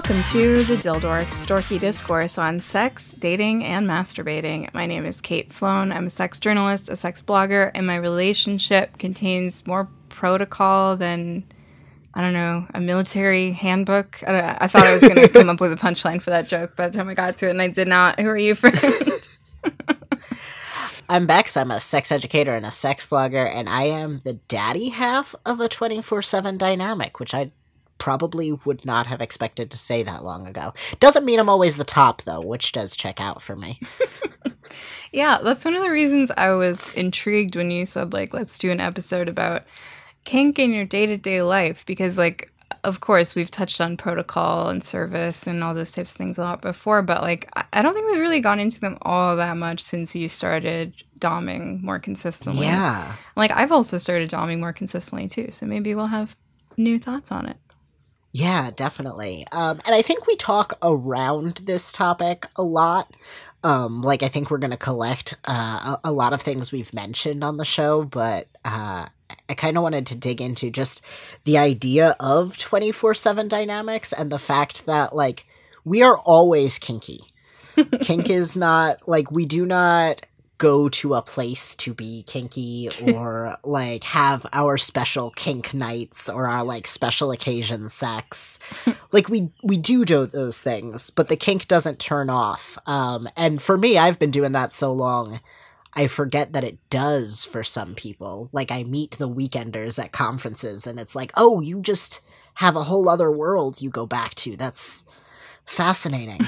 Welcome to the Dildorks, dorky discourse on sex, dating, and masturbating. My name is Kate Sloan. I'm a sex journalist, a sex blogger, and my relationship contains more protocol than, I don't know, a military handbook. I thought I was going to come up with a punchline for that joke by the time I got to it, and I did not. Who are you, friend? I'm Bex. I'm a sex educator and a sex blogger, and I am the daddy half of a 24/7 dynamic, which I probably would not have expected to say that long ago. Doesn't mean I'm always the top, though, which does check out for me. Yeah, that's one of the reasons I was intrigued when you said, let's do an episode about kink in your day-to-day life, because, of course, we've touched on protocol and service and all those types of things a lot before, but, I don't think we've really gone into them all that much since you started doming more consistently. Yeah. I've also started doming more consistently, too, so maybe we'll have new thoughts on it. Yeah, definitely. And I think we talk around this topic a lot. I think we're going to collect a lot of things we've mentioned on the show, but I kind of wanted to dig into just the idea of 24/7 dynamics and the fact that, we are always kinky. Kink is not, we do not go to a place to be kinky or, have our special kink nights or our, special occasion sex. We do those things, but the kink doesn't turn off. And for me, I've been doing that so long, I forget that it does for some people. I meet the weekenders at conferences, and it's oh, you just have a whole other world you go back to. That's fascinating.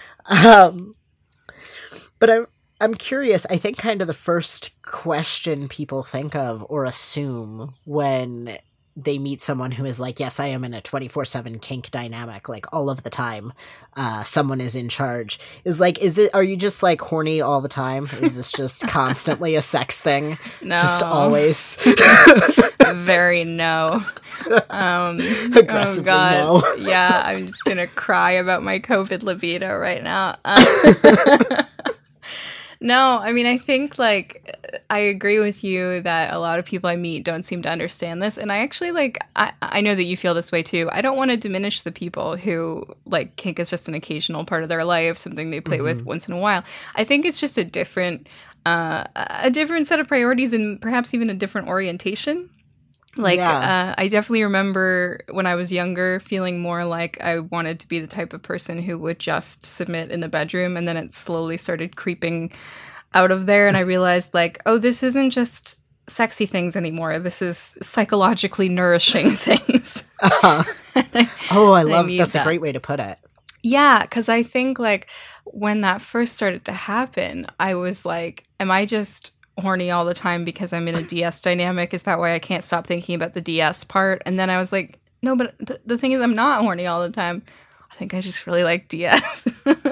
But I'm curious, I think kind of the first question people think of or assume when they meet someone who is yes, I am in a 24/7 kink dynamic, all of the time, someone is in charge, are you just horny all the time? Is this just constantly a sex thing? No. Just always? Very no. Aggressively no. Yeah, I'm just gonna cry about my COVID libido right now. No, I mean, I think, I agree with you that a lot of people I meet don't seem to understand this. And I actually, I know that you feel this way, too. I don't want to diminish the people who, kink is just an occasional part of their life, something they play with once in a while. I think it's just a different set of priorities and perhaps even a different orientation. I definitely remember when I was younger feeling more like I wanted to be the type of person who would just submit in the bedroom, and then it slowly started creeping out of there, and I realized, oh, this isn't just sexy things anymore. This is psychologically nourishing things. Uh-huh. I love that's a great way to put it. Yeah, because I think, when that first started to happen, I was am I just horny all the time because I'm in a DS dynamic? Is that why I can't stop thinking about the DS part? And then I was no, but the thing is, I'm not horny all the time. I think I just really like DS.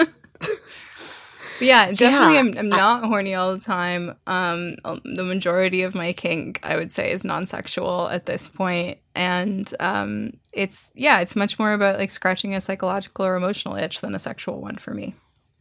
But yeah, definitely I'm not horny all the time. The majority of my kink, I would say, is non-sexual at this point. And it's much more about scratching a psychological or emotional itch than a sexual one for me.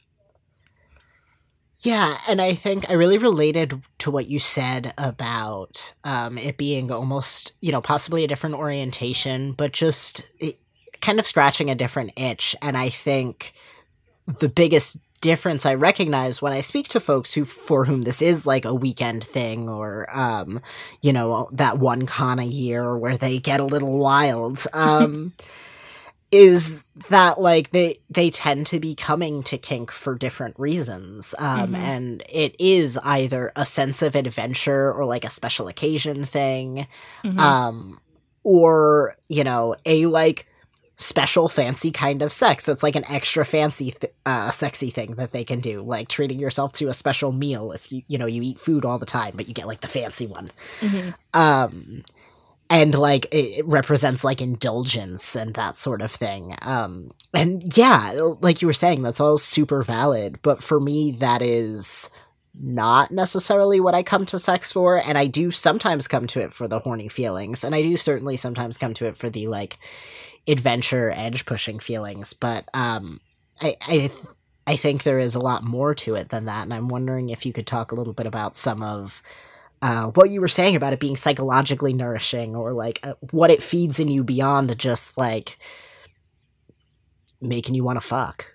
Yeah, and I think I really related to what you said about it being almost, possibly a different orientation, but just kind of scratching a different itch. And I think the biggest difference I recognize when I speak to folks for whom this is a weekend thing or, that one con a year where they get a little wild, is that they tend to be coming to kink for different reasons. And it is either a sense of adventure or a special occasion thing, or, a special fancy kind of sex that's an extra fancy sexy thing that they can do, treating yourself to a special meal if you eat food all the time but you get the fancy one. And it represents indulgence and that sort of thing. And yeah, like you were saying, that's all super valid, but for me that is not necessarily what I come to sex for, and I do sometimes come to it for the horny feelings, and I do certainly sometimes come to it for the adventure edge pushing feelings, but I think there is a lot more to it than that, and I'm wondering if you could talk a little bit about some of what you were saying about it being psychologically nourishing, or what it feeds in you beyond just making you want to fuck.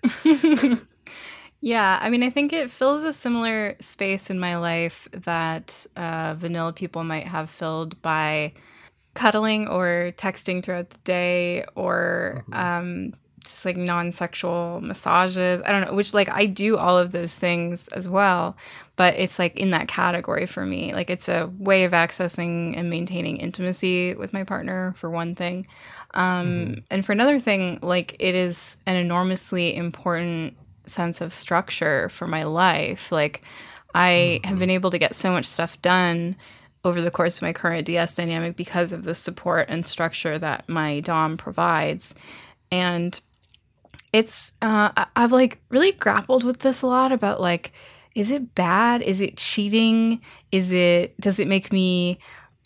Yeah, I mean, I think it fills a similar space in my life that vanilla people might have filled by cuddling or texting throughout the day, or just like non-sexual massages. I don't know, which like I do all of those things as well, but it's like in that category for me. Like it's a way of accessing and maintaining intimacy with my partner, for one thing. And for another thing, like it is an enormously important sense of structure for my life. Like I have been able to get so much stuff done over the course of my current DS dynamic because of the support and structure that my Dom provides. And it's I've like really grappled with this a lot about like, is it bad? Is it cheating? Does it make me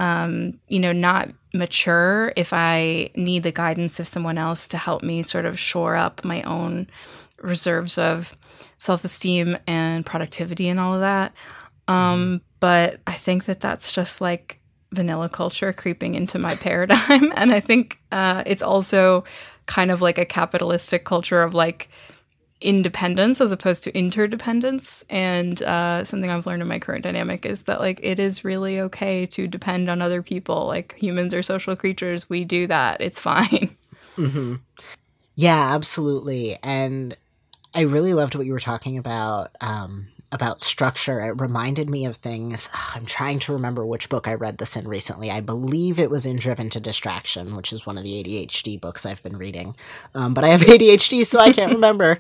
not mature if I need the guidance of someone else to help me sort of shore up my own reserves of self-esteem and productivity and all of that? But I think that that's just like vanilla culture creeping into my paradigm. And I think it's also kind of like a capitalistic culture of like independence as opposed to interdependence. And something I've learned in my current dynamic is that like it is really okay to depend on other people. Like humans are social creatures. We do that. It's fine. Yeah, absolutely. And I really loved what you were talking about structure. It reminded me of things. I'm trying to remember which book I read this in recently. I believe it was in Driven to Distraction, which is one of the ADHD books I've been reading. But I have ADHD, so I can't remember.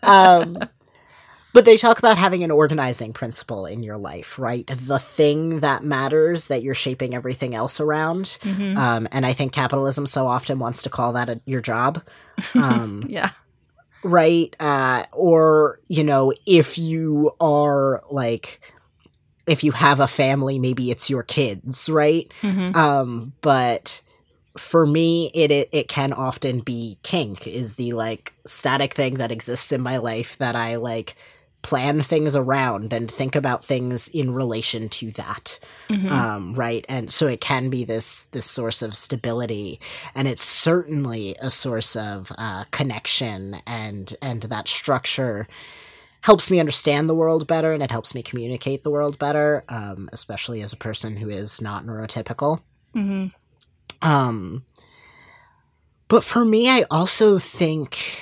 But they talk about having an organizing principle in your life, right? The thing that matters that you're shaping everything else around. And I think capitalism so often wants to call that your job. Yeah. Right? Or, if you are like, if you have a family, maybe it's your kids, right? But for me, it can often be kink is the like static thing that exists in my life that I like plan things around and think about things in relation to that. Right. And so it can be this source of stability, and it's certainly a source of connection, and that structure helps me understand the world better, and it helps me communicate the world better, especially as a person who is not neurotypical. But for me, I also think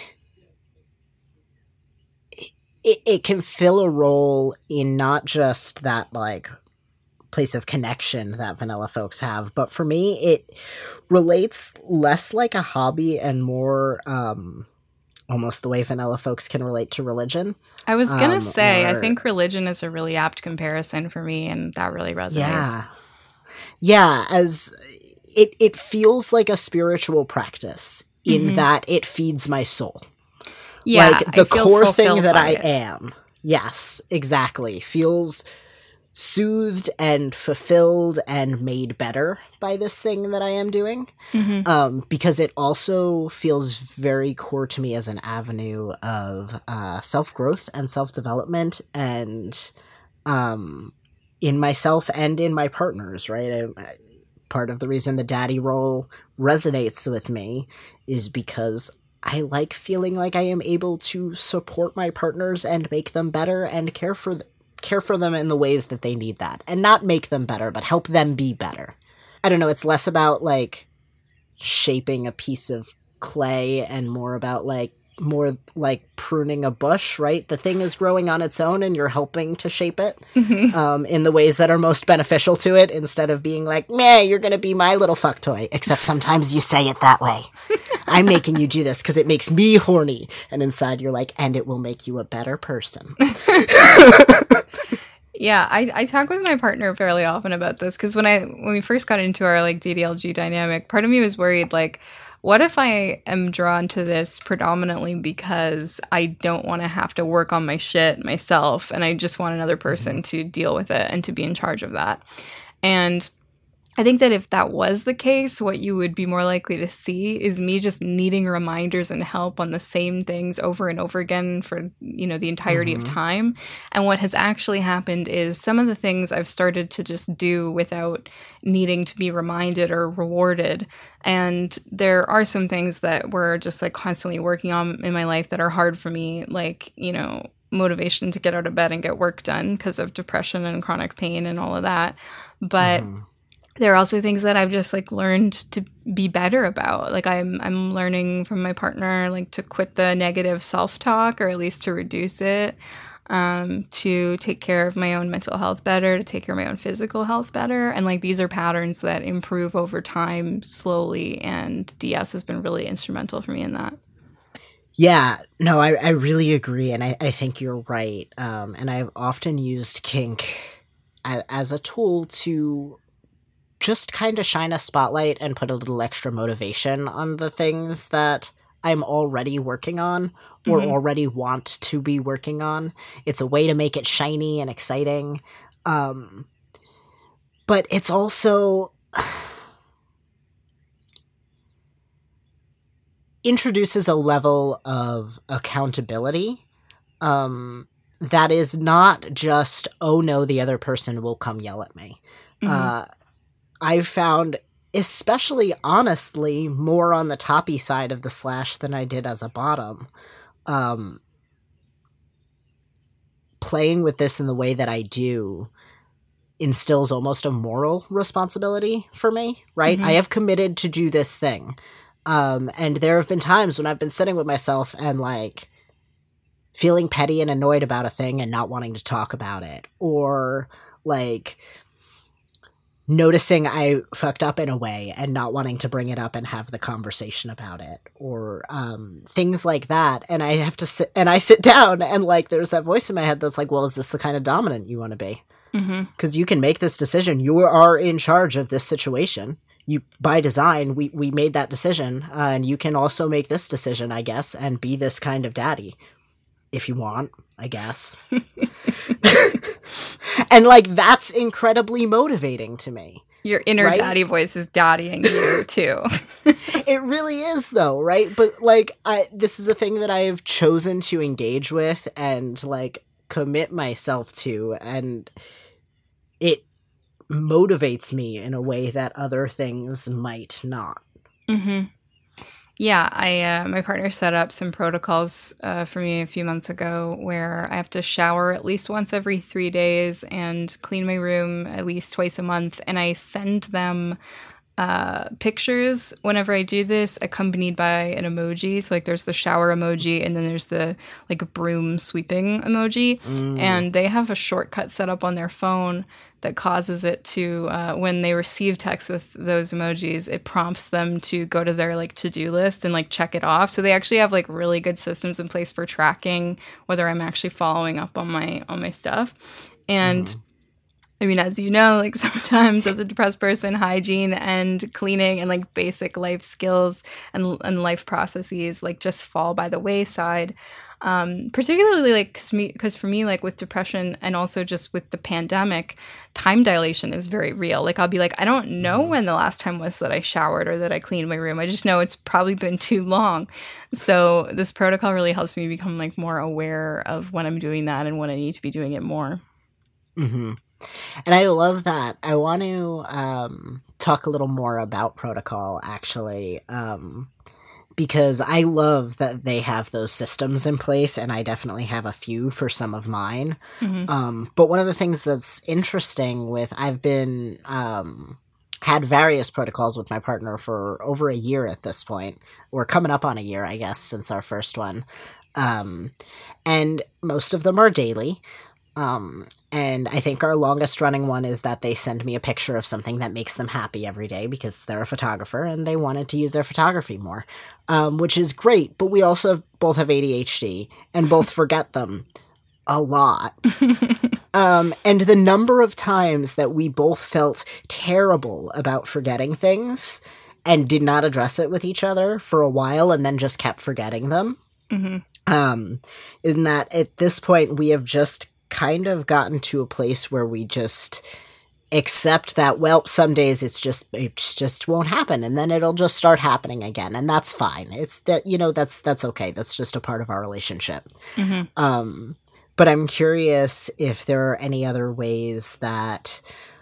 it can fill a role in not just that like place of connection that vanilla folks have, but for me it relates less like a hobby and more almost the way vanilla folks can relate to religion. I was gonna say, I think religion is a really apt comparison for me, and that really resonates. As it feels like a spiritual practice in that it feeds my soul. Yeah, like the core thing that I am. Yes, exactly. Feels soothed and fulfilled and made better by this thing that I am doing. Because it also feels very core to me as an avenue of self-growth and self-development, and in myself and in my partners, right? Part of the reason the daddy role resonates with me is because I like feeling like I am able to support my partners and make them better and care for them in the ways that they need that. And not make them better, but help them be better. I don't know, it's less about like shaping a piece of clay and more like pruning a bush, right? The thing is growing on its own and you're helping to shape it in the ways that are most beneficial to it, instead of being like, meh, you're going to be my little fuck toy. Except sometimes you say it that way. I'm making you do this because it makes me horny. And inside you're like, and it will make you a better person. Yeah, I talk with my partner fairly often about this, because when we first got into our like DDLG dynamic, part of me was worried like, what if I am drawn to this predominantly because I don't want to have to work on my shit myself, and I just want another person to deal with it and to be in charge of that? And I think that if that was the case, what you would be more likely to see is me just needing reminders and help on the same things over and over again for, the entirety of time. And what has actually happened is some of the things I've started to just do without needing to be reminded or rewarded. And there are some things that we're just like constantly working on in my life that are hard for me, like, motivation to get out of bed and get work done because of depression and chronic pain and all of that. But there are also things that I've just like learned to be better about. Like I'm learning from my partner, like to quit the negative self-talk, or at least to reduce it, to take care of my own mental health better, to take care of my own physical health better. And like these are patterns that improve over time slowly, and DS has been really instrumental for me in that. Yeah, no, I really agree, and I think you're right. And I've often used kink as a tool to just kind of shine a spotlight and put a little extra motivation on the things that I'm already working on or already want to be working on. It's a way to make it shiny and exciting. But it's also introduces a level of accountability that is not just, oh no, the other person will come yell at me. I've found, especially honestly, more on the toppy side of the slash than I did as a bottom. Playing with this in the way that I do instills almost a moral responsibility for me, right? I have committed to do this thing. And there have been times when I've been sitting with myself and like feeling petty and annoyed about a thing and not wanting to talk about it, or like noticing I fucked up in a way and not wanting to bring it up and have the conversation about it, or things like that. And I have to sit down and like there's that voice in my head that's like, well, is this the kind of dominant you want to be? Because you can make this decision. You are in charge of this situation. You, by design, we made that decision, and you can also make this decision, I guess, and be this kind of daddy if you want, I guess. And like that's incredibly motivating to me. Your inner daddy voice is daddying you too. It really is though, right? But like this is a thing that I have chosen to engage with and like commit myself to, and it motivates me in a way that other things might not. Yeah, my partner set up some protocols for me a few months ago where I have to shower at least once every 3 days and clean my room at least twice a month. And I send them pictures whenever I do this, accompanied by an emoji. So like there's the shower emoji, and then there's the like broom sweeping emoji. And they have a shortcut set up on their phone that causes it to, when they receive text with those emojis, it prompts them to go to their like to-do list and like check it off. So they actually have like really good systems in place for tracking whether I'm actually following up on my stuff. And I mean, as you know, like sometimes as a depressed person, hygiene and cleaning and like basic life skills and life processes like just fall by the wayside. Particularly like because for me, like with depression and also just with the pandemic, time dilation is very real. Like I'll be like, I don't know when the last time was that I showered or that I cleaned my room. I just know it's probably been too long. So this protocol really helps me become like more aware of when I'm doing that and when I need to be doing it more. And I love that. I want to talk a little more about protocol, actually, because I love that they have those systems in place, and I definitely have a few for some of mine. But one of the things that's interesting with, I've been had various protocols with my partner for over a year at this point. We're coming up on a year, I guess, since our first one. And most of them are daily. And I think our longest running one is that they send me a picture of something that makes them happy every day because they're a photographer and they wanted to use their photography more, which is great. But we also both have ADHD and both forget them a lot. And the number of times that we both felt terrible about forgetting things and did not address it with each other for a while and then just kept forgetting them. In that at this point we have just kind of gotten to a place where we just Except that, well, some days it just won't happen, and then it'll just start happening again, and that's fine. It's that, that's okay. That's just a part of our relationship. Mm-hmm. But I'm curious if there are any other ways that,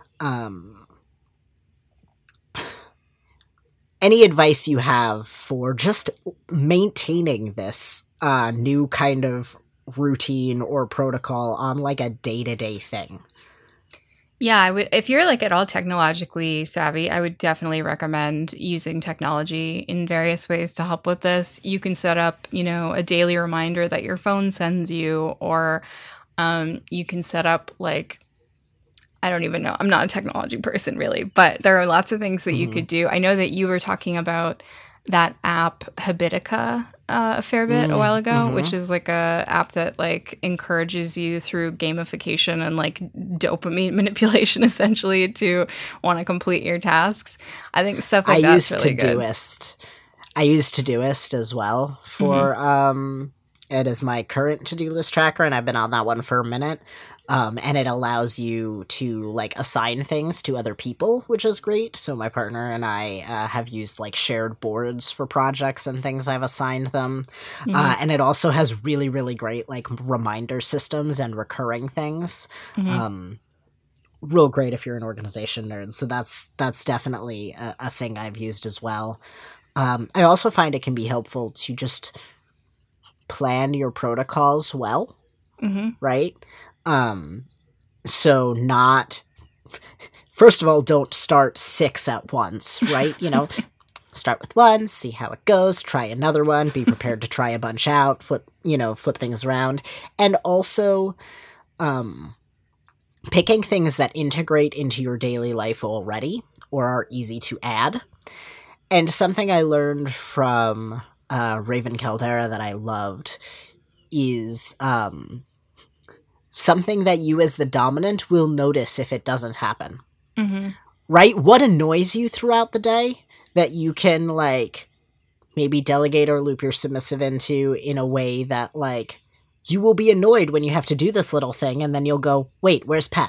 any advice you have for just maintaining this new kind of routine or protocol on like a day-to-day thing. Yeah, I would, if you're like at all technologically savvy, I would definitely recommend using technology in various ways to help with this. You can set up, a daily reminder that your phone sends you, or you can set up like, I don't even know. I'm not a technology person really, but there are lots of things that you could do. I know that you were talking about that app Habitica a fair bit a while ago, which is like a app that like encourages you through gamification and like dopamine manipulation essentially to want to complete your tasks. I think stuff like that's really good. I use Todoist as well for it is my current to-do list tracker, and I've been on that one for a minute. And it allows you to like assign things to other people, which is great. So my partner and I have used like shared boards for projects and things I've assigned them. And it also has really, really great like reminder systems and recurring things. Real great if you're an organization nerd. So that's definitely a thing I've used as well. I also find it can be helpful to just plan your protocols well, right? So not, first of all, don't start 6 at once, right? Start with 1, see how it goes, try another one, be prepared to try a bunch out, flip things around. And also, picking things that integrate into your daily life already or are easy to add. And something I learned from, Raven Caldera that I loved is, something that you as the dominant will notice if it doesn't happen. Right? What annoys you throughout the day that you can, like, maybe delegate or loop your submissive into in a way that, like, you will be annoyed when you have to do this little thing, and then you'll go, wait, where's Pet?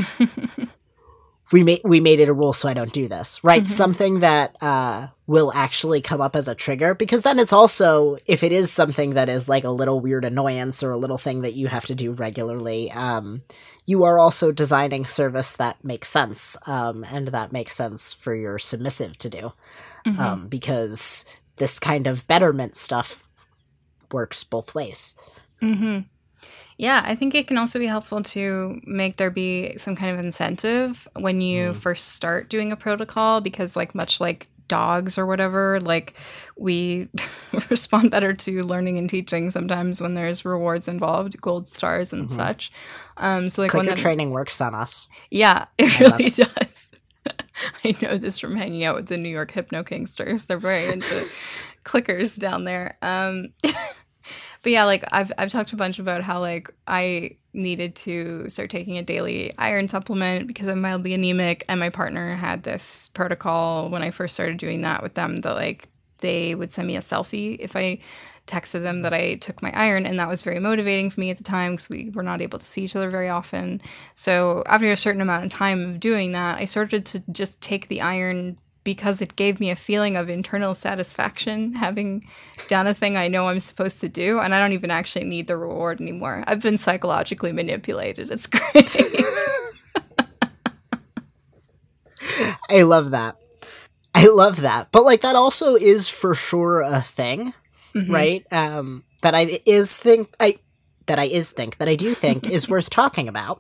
We made it a rule so I don't do this, right? Something that will actually come up as a trigger, because then it's also, if it is something that is like a little weird annoyance or a little thing that you have to do regularly, you are also designing service that makes sense, and that makes sense for your submissive to do, because this kind of betterment stuff works both ways. Yeah, I think it can also be helpful to make there be some kind of incentive when you first start doing a protocol, because like much like dogs or whatever, like we respond better to learning and teaching sometimes when there's rewards involved, gold stars and such. So like clicker training works on us. Yeah, it really does. I know this from hanging out with the New York Hypno Kingsters. They're very into clickers down there. But yeah, like I've talked a bunch about how like I needed to start taking a daily iron supplement because I'm mildly anemic, and my partner had this protocol when I first started doing that with them that like they would send me a selfie if I texted them that I took my iron, and that was very motivating for me at the time because we were not able to see each other very often. So after a certain amount of time of doing that, I started to just take the iron because it gave me a feeling of internal satisfaction having done a thing I know I'm supposed to do, and I don't even actually need the reward anymore. I've been psychologically manipulated. It's great. I love that. But like that also is for sure a thing, right? That I do think is worth talking about.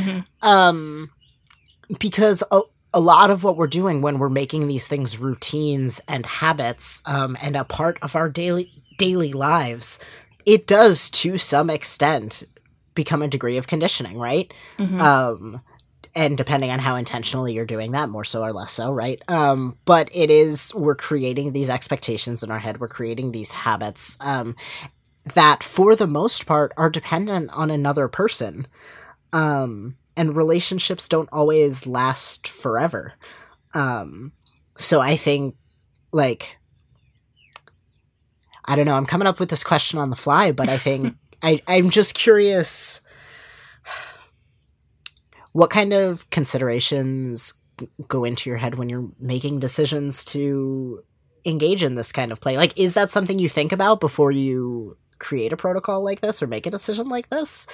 Because a lot of what we're doing when we're making these things routines and habits, and a part of our daily lives, it does to some extent become a degree of conditioning, right? And depending on how intentionally you're doing that, more so or less so, right? But we're creating these expectations in our head. We're creating these habits, that for the most part are dependent on another person. And relationships don't always last forever. So I think, like, I don't know, I'm coming up with this question on the fly, but I think I'm just curious, what kind of considerations go into your head when you're making decisions to engage in this kind of play? Like, is that something you think about before you create a protocol like this or make a decision like this?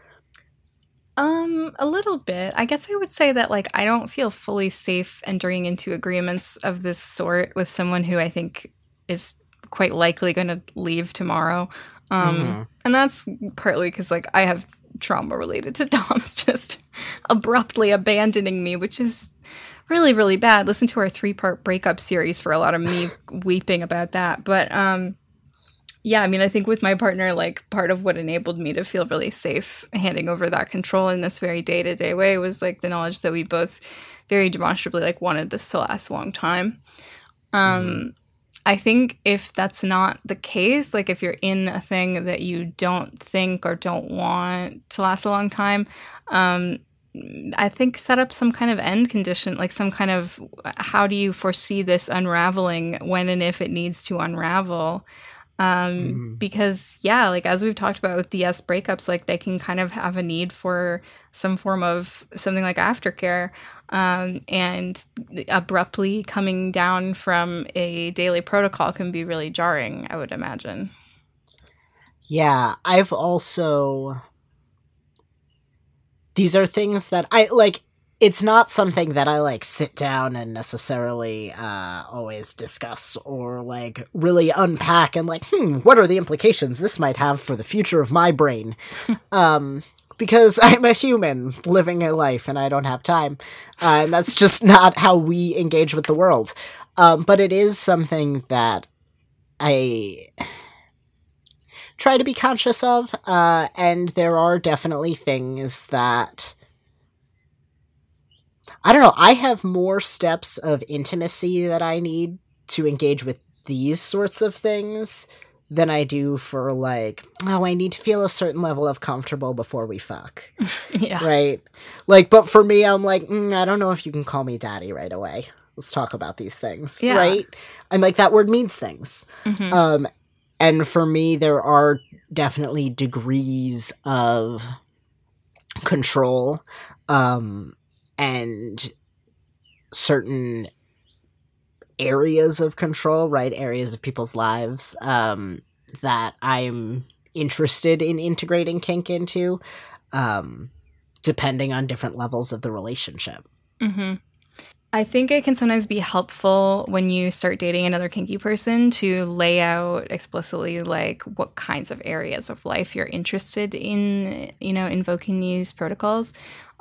A little bit. I guess I would say that, like, I don't feel fully safe entering into agreements of this sort with someone who I think is quite likely going to leave tomorrow. And that's partly because, like, I have trauma related to Dom's just abruptly abandoning me, which is really, really bad. Listen to our 3-part breakup series for a lot of me weeping about that. But yeah, I mean, I think with my partner, like, part of what enabled me to feel really safe handing over that control in this very day-to-day way was, like, the knowledge that we both very demonstrably, like, wanted this to last a long time. I think if that's not the case, like, if you're in a thing that you don't think or don't want to last a long time, I think set up some kind of end condition, like some kind of, how do you foresee this unraveling when and if it needs to unravel? Because, yeah, like, as we've talked about with DS breakups, like, they can kind of have a need for some form of something like aftercare, and abruptly coming down from a daily protocol can be really jarring, I would imagine. Yeah, I've also... These are things that I, like, it's not something that I, like, sit down and necessarily always discuss or, like, really unpack and, like, what are the implications this might have for the future of my brain? Because I'm a human living a life and I don't have time. And that's just not how we engage with the world. But it is something that I try to be conscious of. And there are definitely things that... I don't know, I have more steps of intimacy that I need to engage with these sorts of things than I do for, like, oh, I need to feel a certain level of comfortable before we fuck. Yeah. Right? Like, but for me, I'm like, I don't know if you can call me daddy right away. Let's talk about these things. Yeah. Right? I'm like, that word means things. And for me, there are definitely degrees of control, and certain areas of control, right? Areas of people's lives that I'm interested in integrating kink into, depending on different levels of the relationship. I think it can sometimes be helpful when you start dating another kinky person to lay out explicitly, like, what kinds of areas of life you're interested in, you know, invoking these protocols.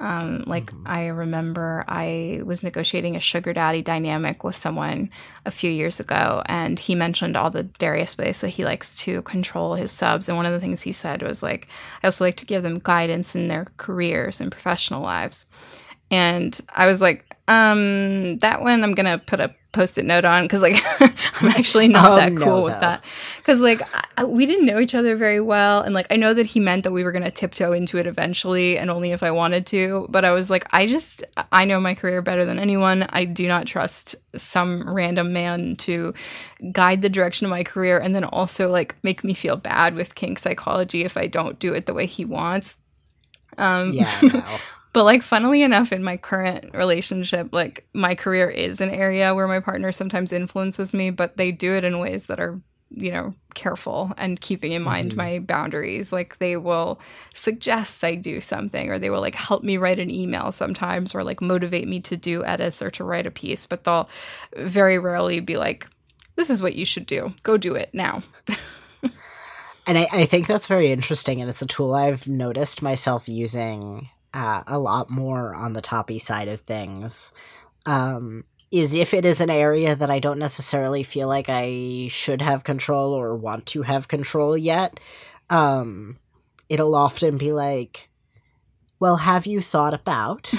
I remember I was negotiating a sugar daddy dynamic with someone a few years ago, and he mentioned all the various ways that he likes to control his subs. And one of the things he said was, like, I also like to give them guidance in their careers and professional lives. And I was like, that one I'm going to put a Post-it note on, because, like, I'm actually not that cool with that. Because, like, we didn't know each other very well. And, like, I know that he meant that we were going to tiptoe into it eventually and only if I wanted to. But I was like, I know my career better than anyone. I do not trust some random man to guide the direction of my career and then also, like, make me feel bad with kink psychology if I don't do it the way he wants. Yeah, no. But, like, funnily enough, in my current relationship, like, my career is an area where my partner sometimes influences me, but they do it in ways that are, you know, careful and keeping in mind my boundaries. Like, they will suggest I do something, or they will, like, help me write an email sometimes, or, like, motivate me to do edits or to write a piece, but they'll very rarely be like, this is what you should do. Go do it now. And I think that's very interesting, and it's a tool I've noticed myself using a lot more on the toppy side of things, is if it is an area that I don't necessarily feel like I should have control or want to have control yet, it'll often be like, well, have you thought about,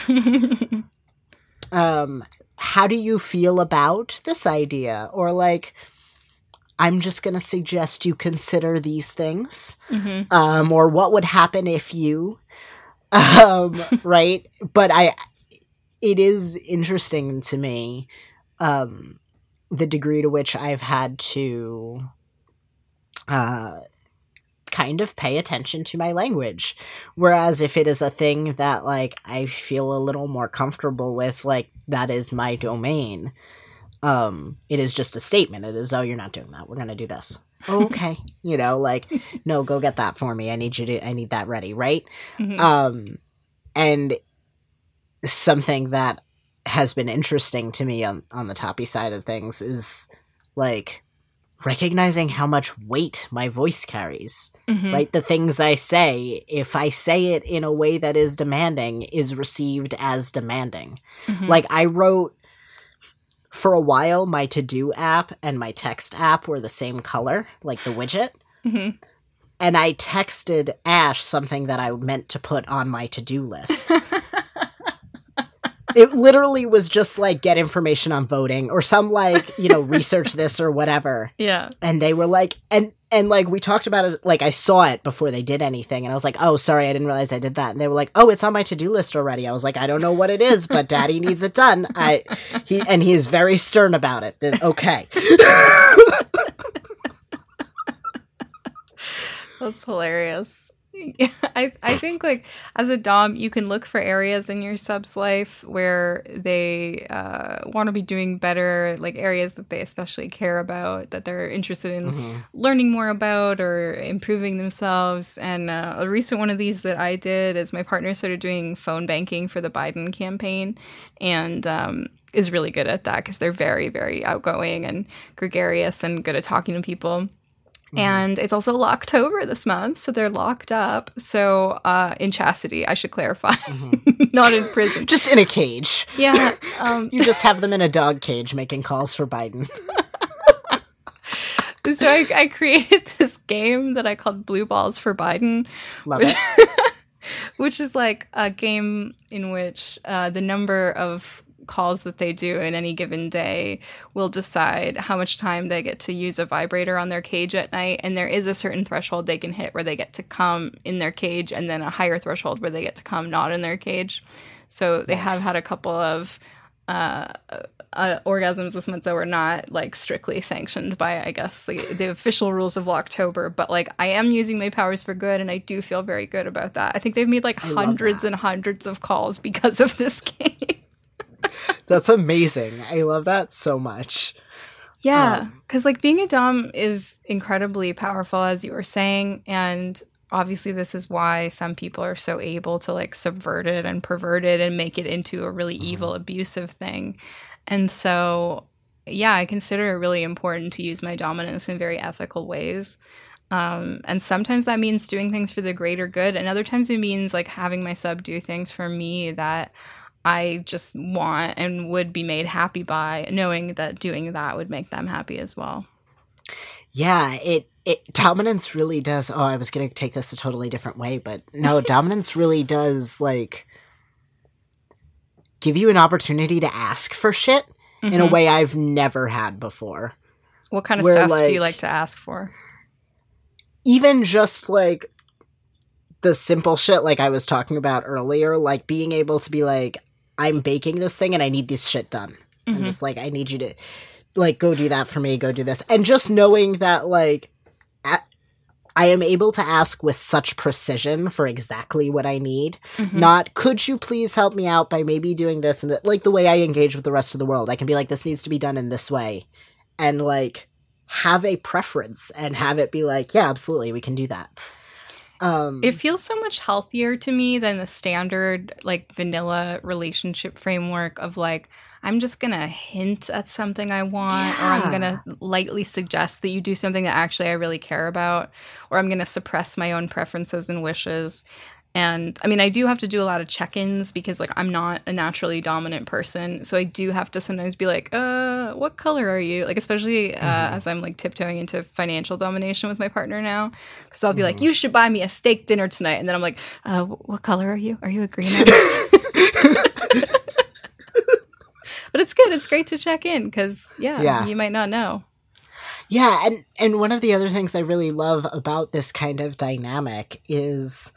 how do you feel about this idea? Or, like, I'm just going to suggest you consider these things, or what would happen if you... right? But it is interesting to me, the degree to which I've had to kind of pay attention to my language. Whereas if it is a thing that, like, I feel a little more comfortable with, like, that is my domain, it is just a statement. It is, oh, you're not doing that. We're going to do this. Okay. You know, like, no, go get that for me. I need that ready. Right. Mm-hmm. And something that has been interesting to me on the toppy side of things is, like, recognizing how much weight my voice carries, mm-hmm. right? The things I say, if I say it in a way that is demanding, is received as demanding. Mm-hmm. Like, I wrote, for a while, my to-do app and my text app were the same color, like the widget. Mm-hmm. And I texted Ash something that I meant to put on my to-do list. It literally was just, like, get information on voting or some, like, you know, research this or whatever. Yeah. And they were like, and like, we talked about it, like, I saw it before they did anything. And I was like, oh, sorry, I didn't realize I did that. And they were like, oh, it's on my to-do list already. I was like, I don't know what it is, but Daddy needs it done. He is very stern about it. Okay. That's hilarious. Yeah, I think, like, as a dom, you can look for areas in your sub's life where they want to be doing better, like areas that they especially care about, that they're interested in mm-hmm. learning more about or improving themselves. And a recent one of these that I did is my partner started doing phone banking for the Biden campaign, and is really good at that because they're very, very outgoing and gregarious and good at talking to people. Mm-hmm. And it's also Locktober this month, so they're locked up. So in chastity, I should clarify. Mm-hmm. Not in prison. Just in a cage. Yeah. You just have them in a dog cage making calls for Biden. So I created this game that I called Blue Balls for Biden. Love it. Which is like a game in which the number of calls that they do in any given day will decide how much time they get to use a vibrator on their cage at night. And there is a certain threshold they can hit where they get to come in their cage, and then a higher threshold where they get to come not in their cage. So they have had a couple of orgasms this month that were not, like, strictly sanctioned by, I guess, the official rules of Locktober. But, like, I am using my powers for good, and I do feel very good about that. I think they've made, like, hundreds and hundreds of calls because of this game. That's amazing. I love that so much. Yeah, because, like, being a dom is incredibly powerful, as you were saying, and obviously this is why some people are so able to, like, subvert it and pervert it and make it into a really evil, abusive thing. And so, yeah, I consider it really important to use my dominance in very ethical ways. And sometimes that means doing things for the greater good, and other times it means, like, having my sub do things for me that I just want and would be made happy by, knowing that doing that would make them happy as well. Yeah, it dominance really does. Oh, I was going to take this a totally different way, but no, dominance really does, like, give you an opportunity to ask for shit mm-hmm. in a way I've never had before. What kind of stuff do you like to ask for? Even just, like, the simple shit like I was talking about earlier, like being able to be like, I'm baking this thing and I need this shit done. Mm-hmm. I'm just like, I need you to, like, go do that for me, go do this. And just knowing that, like, I am able to ask with such precision for exactly what I need. Mm-hmm. Not, could you please help me out by maybe doing this and that, like the way I engage with the rest of the world. I can be like, this needs to be done in this way. And, like, have a preference and have it be like, yeah, absolutely, we can do that. It feels so much healthier to me than the standard, like, vanilla relationship framework of, like, I'm just going to hint at something I want, or I'm going to lightly suggest that you do something that actually I really care about, or I'm going to suppress my own preferences and wishes. And I mean, I do have to do a lot of check-ins because, like, I'm not a naturally dominant person. So I do have to sometimes be like, what color are you? Like, especially as I'm, like, tiptoeing into financial domination with my partner now. Because I'll be like, you should buy me a steak dinner tonight. And then I'm like, what color are you? Are you a green? But it's good. It's great to check in because, yeah, you might not know. Yeah, and one of the other things I really love about this kind of dynamic is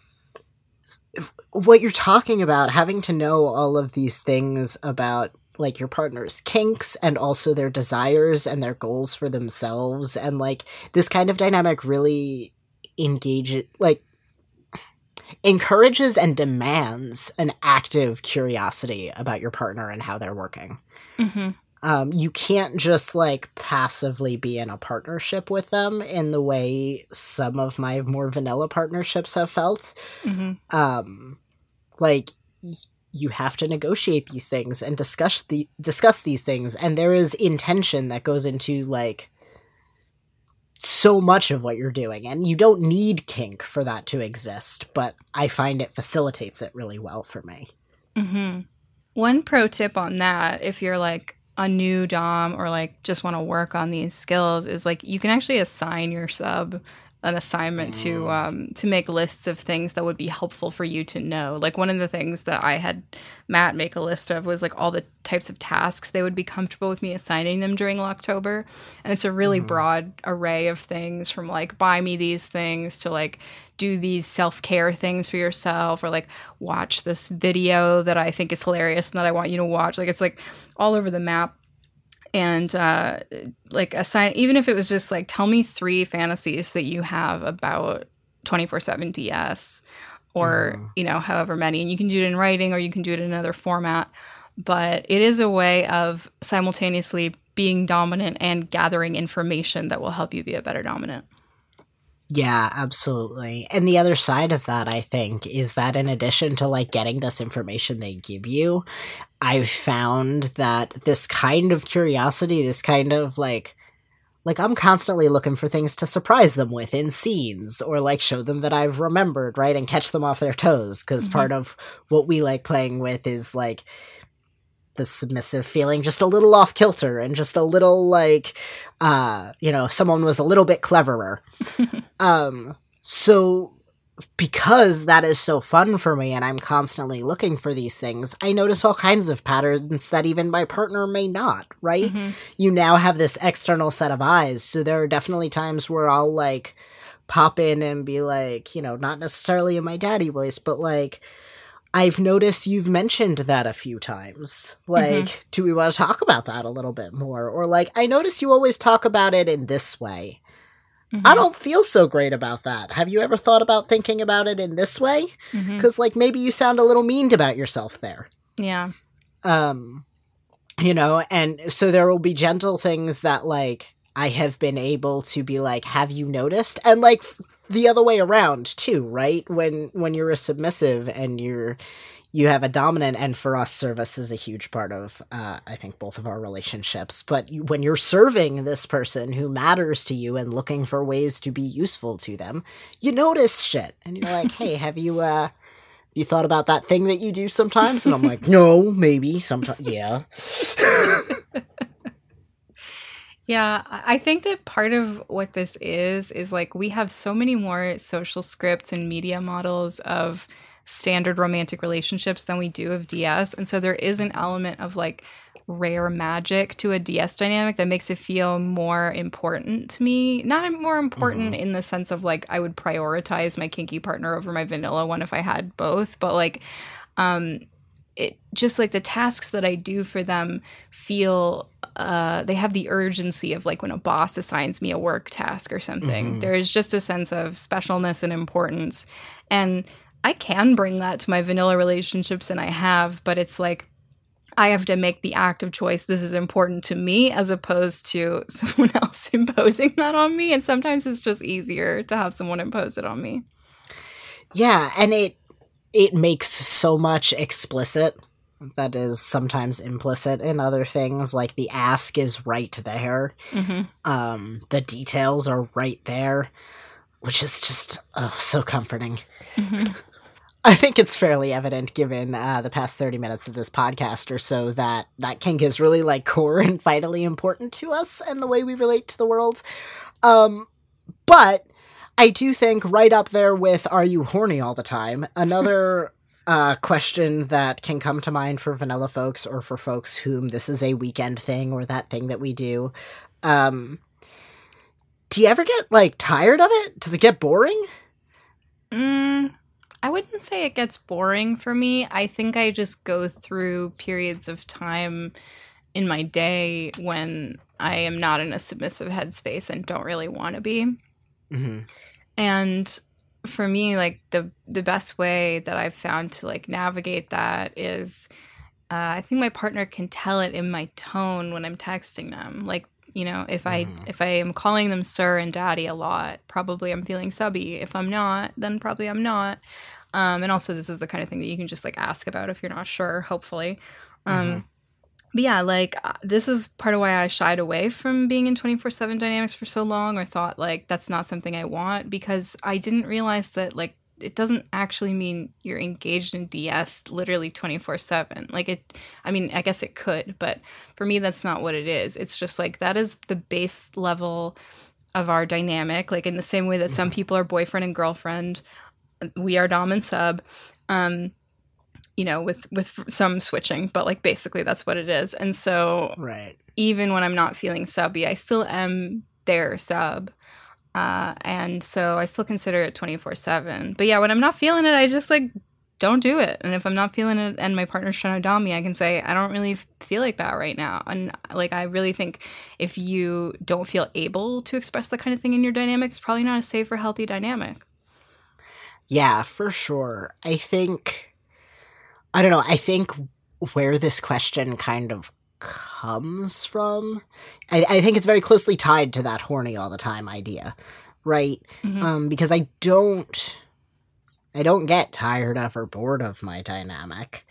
what you're talking about, having to know all of these things about, like, your partner's kinks and also their desires and their goals for themselves. And, like, this kind of dynamic really encourages and demands an active curiosity about your partner and how they're working. Mm-hmm. You can't just like passively be in a partnership with them in the way some of my more vanilla partnerships have felt. Mm-hmm. You have to negotiate these things and discuss these things, and there is intention that goes into like so much of what you're doing, and you don't need kink for that to exist, but I find it facilitates it really well for me. Mm-hmm. One pro tip on that, if you're like a new dom or like just want to work on these skills, is like you can actually assign your sub an assignment to make lists of things that would be helpful for you to know. Like one of the things that I had Matt make a list of was like all the types of tasks they would be comfortable with me assigning them during Locktober. And it's a really broad array of things, from like buy me these things to like do these self-care things for yourself, or like watch this video that I think is hilarious and that I want you to watch. Like it's like all over the map. And like assign, even if it was just like, tell me 3 fantasies that you have about 24/7 DS, or you know, however many, and you can do it in writing or you can do it in another format. But it is a way of simultaneously being dominant and gathering information that will help you be a better dominant. Yeah, absolutely. And the other side of that, I think, is that in addition to like getting this information they give you, I've found that this kind of curiosity, this kind of like I'm constantly looking for things to surprise them with in scenes, or like show them that I've remembered, right? And catch them off their toes. Because part of what we like playing with is like the submissive feeling just a little off kilter, and just a little like, someone was a little bit cleverer. So because that is so fun for me and I'm constantly looking for these things, I notice all kinds of patterns that even my partner may not, right? You now have this external set of eyes. So there are definitely times where I'll like pop in and be like, not necessarily in my daddy voice, but like, I've noticed you've mentioned that a few times. Like, do we want to talk about that a little bit more? Or like, I notice you always talk about it in this way. I don't feel so great about that. Have you ever thought about thinking about it in this way? Because like maybe you sound a little mean about yourself there. Yeah. And so there will be gentle things that like I have been able to be like, have you noticed? And like the other way around too, right? When you're a submissive and you have a dominant, and for us, service is a huge part of, I think, both of our relationships. But when you're serving this person who matters to you and looking for ways to be useful to them, you notice shit. And you're like, hey, have you thought about that thing that you do sometimes? And I'm like, no, maybe, sometimes, yeah. Yeah, I think that part of what this is like we have so many more social scripts and media models of standard romantic relationships than we do of DS. And so there is an element of like rare magic to a DS dynamic that makes it feel more important to me. Not more important in the sense of like I would prioritize my kinky partner over my vanilla one if I had both, but like it just like the tasks that I do for them feel they have the urgency of like when a boss assigns me a work task or something. There is just a sense of specialness and importance, and I can bring that to my vanilla relationships, and I have, but it's like I have to make the active choice. This is important to me, as opposed to someone else imposing that on me. And sometimes it's just easier to have someone impose it on me. Yeah, and it makes so much explicit that is sometimes implicit in other things. Like the ask is right there. The details are right there, which is just so comforting. I think it's fairly evident, given the past 30 minutes of this podcast or so, that kink is really like core and vitally important to us and the way we relate to the world. But I do think right up there with, are you horny all the time? Another question that can come to mind for vanilla folks, or for folks whom this is a weekend thing or that thing that we do. Do you ever get like tired of it? Does it get boring? I wouldn't say it gets boring for me. I think I just go through periods of time in my day when I am not in a submissive headspace and don't really want to be. And for me, like the best way that I've found to like navigate that is I think my partner can tell it in my tone when I'm texting them. Like, you know, if I am calling them sir and daddy a lot, probably I'm feeling subby. If I'm not, then probably I'm not. And also, this is the kind of thing that you can just like ask about if you're not sure, hopefully. But yeah, like this is part of why I shied away from being in 24/7 dynamics for so long, or thought like that's not something I want, because I didn't realize that like it doesn't actually mean you're engaged in DS literally 24/7. Like I mean, I guess it could, but for me, that's not what it is. It's just like that is the base level of our dynamic. Like in the same way that some people are boyfriend and girlfriend, we are dom and sub. You know, with some switching, but like basically that's what it is. And so even when I'm not feeling subby, I still am their sub. And so I still consider it 24/7. But yeah, when I'm not feeling it, I just like don't do it. And if I'm not feeling it and my partner's trying to dom me, I can say, I don't really feel like that right now. And like, I really think if you don't feel able to express that kind of thing in your dynamic, it's probably not a safe or healthy dynamic. Yeah, for sure. I don't know, I think where this question kind of comes from, I think it's very closely tied to that horny all the time idea, right? Because I don't get tired of or bored of my dynamic.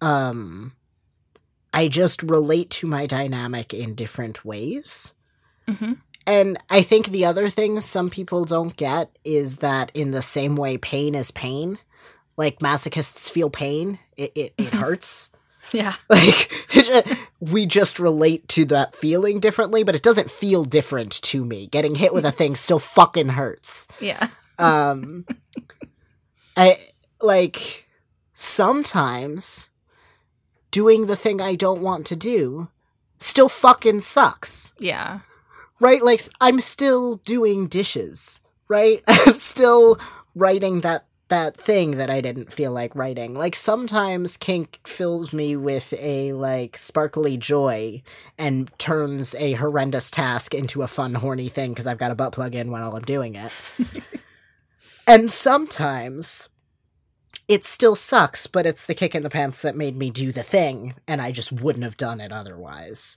I just relate to my dynamic in different ways. And I think the other thing some people don't get is that in the same way pain is pain, like masochists feel pain, it hurts. Yeah. Like, we just relate to that feeling differently, but it doesn't feel different to me. Getting hit with a thing still fucking hurts. Yeah. I, like, sometimes doing the thing I don't want to do still fucking sucks. Yeah. Right? Like, I'm still doing dishes, right? I'm still writing that thing that I didn't feel like writing. Like, sometimes kink fills me with a, like, sparkly joy and turns a horrendous task into a fun, horny thing because I've got a butt plug in while I'm doing it. And sometimes it still sucks, but it's the kick in the pants that made me do the thing, and I just wouldn't have done it otherwise.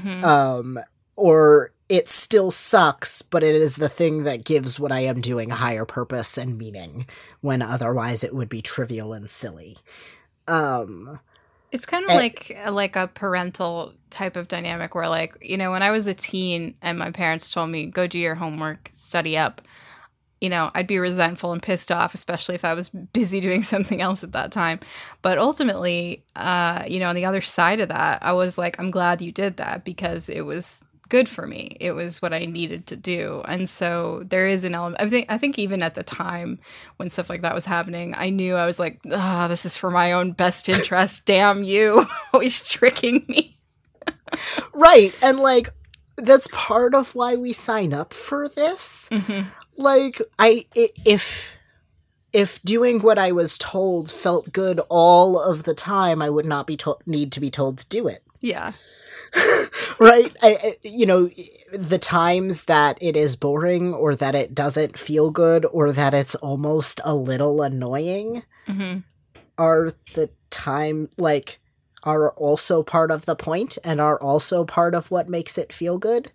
Or it still sucks, but it is the thing that gives what I am doing a higher purpose and meaning, when otherwise it would be trivial and silly. It's kind of like a parental type of dynamic where, like, you know, when I was a teen and my parents told me, go do your homework, study up, you know, I'd be resentful and pissed off, especially if I was busy doing something else at that time. But ultimately, you know, on the other side of that, I was like, I'm glad you did that because it was good for me. It was what I needed to do. And so there is an element, I think even at the time when stuff like that was happening, I knew, I was like, this is for my own best interest. Damn you. Always tricking me. Right. And like, that's part of why we sign up for this. Like, if doing what I was told felt good all of the time, I would not need to be told to do it. Yeah. Right? You know, the times that it is boring, or that it doesn't feel good, or that it's almost a little annoying are the time, like, are also part of the point and are also part of what makes it feel good.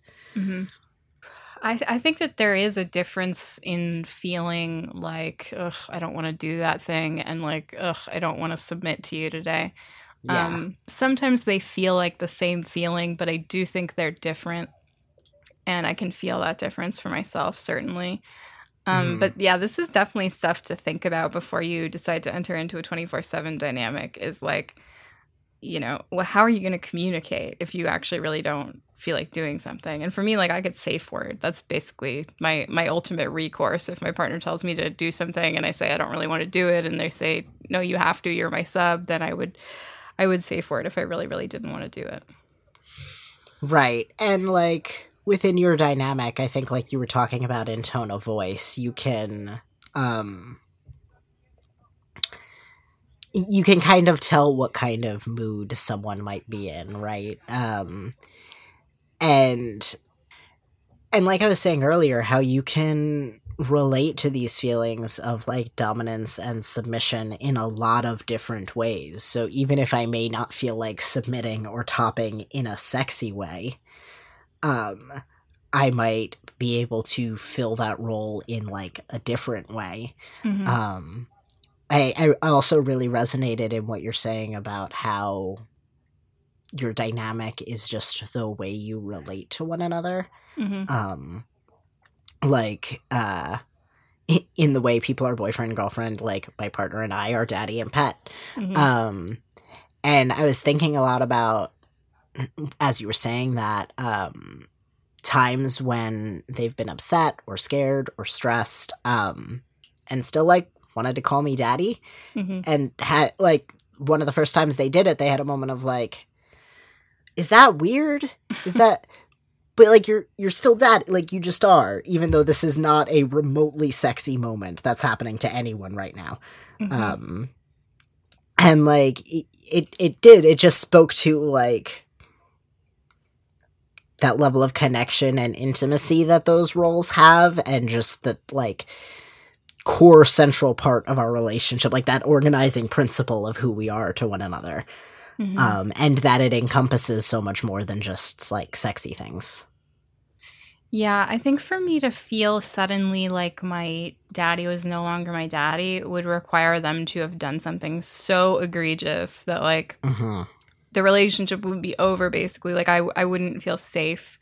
I think that there is a difference in feeling like, ugh, I don't want to do that thing, and like, ugh, I don't want to submit to you today. Yeah. Sometimes they feel like the same feeling, but I do think they're different, and I can feel that difference for myself, certainly. But yeah, this is definitely stuff to think about before you decide to enter into a 24/7 dynamic, is like, you know, well, how are you going to communicate if you actually really don't feel like doing something? And for me, like, I get safe word. That's basically my ultimate recourse. If my partner tells me to do something and I say I don't really want to do it, and they say, no, you have to, you're my sub, then I would safe word if I really, really didn't want to do it. Right. And like, within your dynamic, I think, like you were talking about in tone of voice, you can kind of tell what kind of mood someone might be in, right? And like I was saying earlier, how you can relate to these feelings of like dominance and submission in a lot of different ways. So even if I may not feel like submitting or topping in a sexy way, I might be able to fill that role in like a different way. Mm-hmm. I also really resonated in what you're saying about how your dynamic is just the way you relate to one another. Mm-hmm. Like, in the way people are boyfriend and girlfriend, like my partner and I are daddy and pet. Mm-hmm. And I was thinking a lot about, as you were saying that, times when they've been upset or scared or stressed, and still like wanted to call me daddy, Mm-hmm. and had like one of the first times they did it, they had a moment of like, is that weird? Is that, but like you're still dad, like you just are, even though this is not a remotely sexy moment that's happening to anyone right now. Mm-hmm. And like it just spoke to like that level of connection and intimacy that those roles have, and just the like core central part of our relationship, like that organizing principle of who we are to one another. Mm-hmm. And that it encompasses so much more than just like sexy things. Yeah, I think for me to feel suddenly like my daddy was no longer my daddy would require them to have done something so egregious that like Mm-hmm. the relationship would be over basically. Like I wouldn't feel safe.